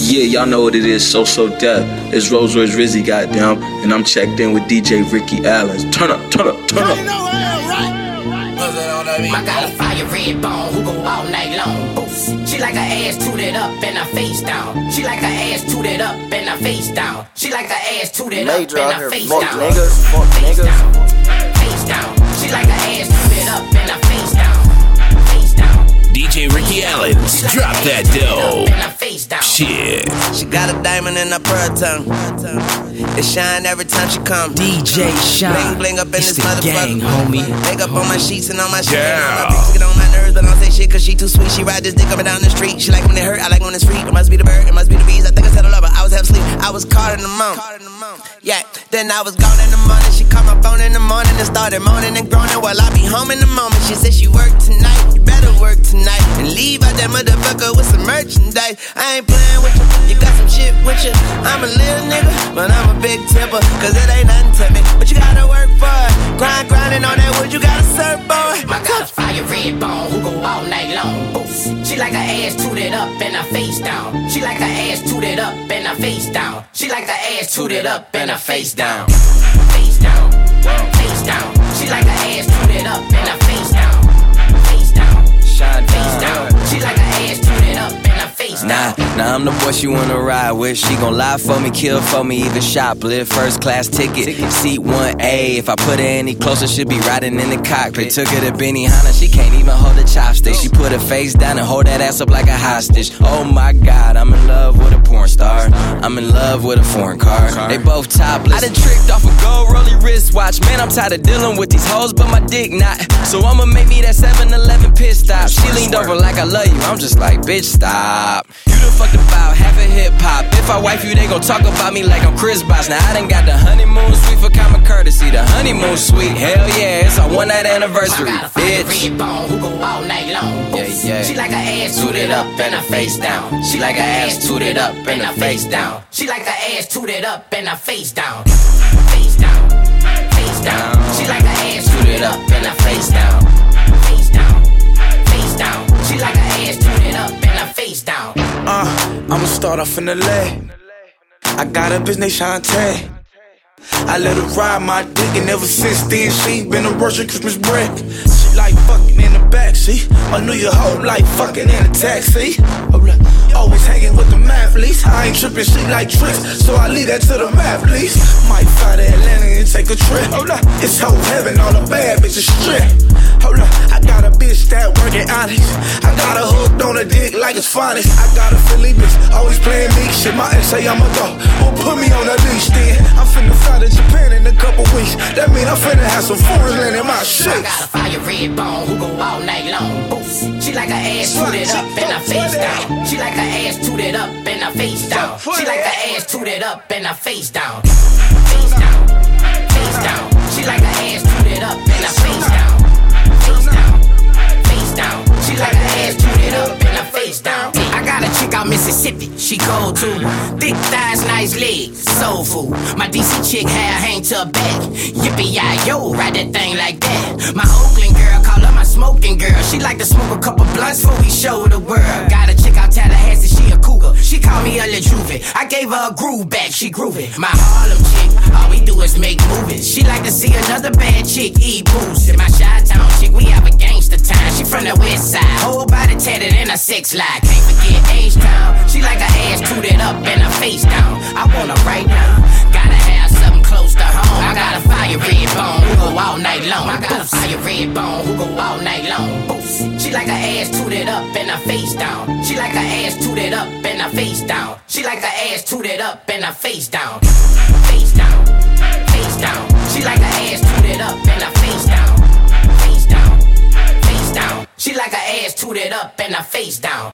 Yeah, y'all know what it is, So Death. It's Rolls Royce Rizzy, goddamn, and I'm checked in with DJ Ricky Allen. Turn up, turn up, turn up. I got a fire red bone who go all night long. Boost. She like her ass tooted up and her face down. She like her ass tooted up and her face down. She like her ass tooted up and her face down. Face down, face down. She like her ass tooted up and her face down. Face down. DJ Ricky Allen, drop that dough. Shit. She got a diamond in her pearl tongue. It shine every time she come. DJ Shine. Bling bling up in it's this motherfucker. Gang, homie. Makeup on my sheets and on my shit. Yeah. My bitch get on my nerves, but I don't say shit cause she too sweet. She ride this dick up and down the street. She like when it hurt, I like when it's free. It must be the bird, it must be the bees. I think I said I love her, I was half asleep. I was caught in the moment. Yeah, then I was gone in the morning. She called my phone in the morning and started moaning and groaning while I be home in the moment. She said she worked tonight, you better work tonight and leave out that motherfucker with some merchandise. I ain't playing with you, you got some shit with you. I'm a little nigga, but I'm a big tipper, cause it ain't nothing to me. But you gotta work for it, grinding on that wood, you gotta serve, boy. My got a fire red bone who go all night long. Boost. She like her ass tooted up and her face down. She like her ass tooted up and her face down. She like her ass tooted up and her face down. Face down, face down. She like her ass tooted up and her face down. Face down, face down. She like her ass tooted up and her face down. Nah, I'm the boy she wanna ride with. She gon' lie for me, kill for me, even shoplift. First class ticket, seat 1A. If I put her any closer, she'll be riding in the cockpit. Took her to Benihana, she can't even hold a chopstick. She put her face down and hold that ass up like a hostage. Oh my God, I'm in love with a porn star. I'm in love with a foreign car. They both topless. I done tricked off a gold rolly wristwatch. Man, I'm tired of dealing with these hoes, but my dick not. So I'ma make me that 7-Eleven pit stop. She leaned over like I love you. I'm just like, bitch, stop. You done fucked about half a hip hop. If I wife you, they gon' talk about me like I'm Chris Bosh. Now I done got the honeymoon suite for common courtesy. The honeymoon suite, hell yeah, it's our one night anniversary, bitch. Red bone who go all night long. Yeah. She like her ass tooted up and her face down. She like her ass tooted up and her face down. She like her ass tooted up and her face down. Face down, face down. She like her ass tooted up and her face down. Face down, face down. She like her ass tooted up and her face down. I'ma start off in the leg. I got a bitch named Shantae. I let her ride my dick, and ever since then she been a Russian Christmas break. She like fucking in the backseat. My New Year hoe like fucking in a taxi. Always hanging with the mathletes. I ain't tripping, she like tricks, so I leave that to the mathletes. Might fly to Atlanta and take a trip. It's whole heaven, all the bad bitches strip. I got a bitch that working honest. I got her hooked on a dick like it's finest. I got a Philly bitch, always playing big shit. My ex say I'ma go, well put me on the leash then. I'm finna fly to Japan in a couple weeks. That mean I'm finna have some foreign land in my shit. I got a fire red bone who go all night long. Boost. She like her ass tooted up and her face down. She like her ass tooted up and her face down. She like her ass tooted up and her face down. Face down, face down. She like her ass tooted up and her face down. Face down, face down. She like her ass tooted up and her face down. I got a chick out Mississippi, she cold too. Thick thighs, nice legs, soul food. My DC chick hair hang to her back. Yippee-yi-yo, ride that thing like that. My Oakland girl, call her my smoking girl. She like to smoke a couple blunts before we show the world. Got a chick out Tallahassee, she a cougar. She call me a LaJuve. I gave her a groove back, she groovy. My Harlem chick, all we do is make movies. She like to see another bad chick eat booze. And my Chi-Town chick, we have a gangster time. She from the west side, whole body tatted in a sex lie. Can't forget H-Town. She like her ass tooted up and her face down. I want her right now. Gotta have something close to home. I got a fire red bone who go all night long. I got a fire red bone who go all night long. Boost. She like her ass tooted up and her face down. She like her ass tooted up and her face down. She like her ass tooted up and her face down. Face down, face down. She like her ass tooted up and her face down. Face down, face down. She like her ass tooted up and her face down.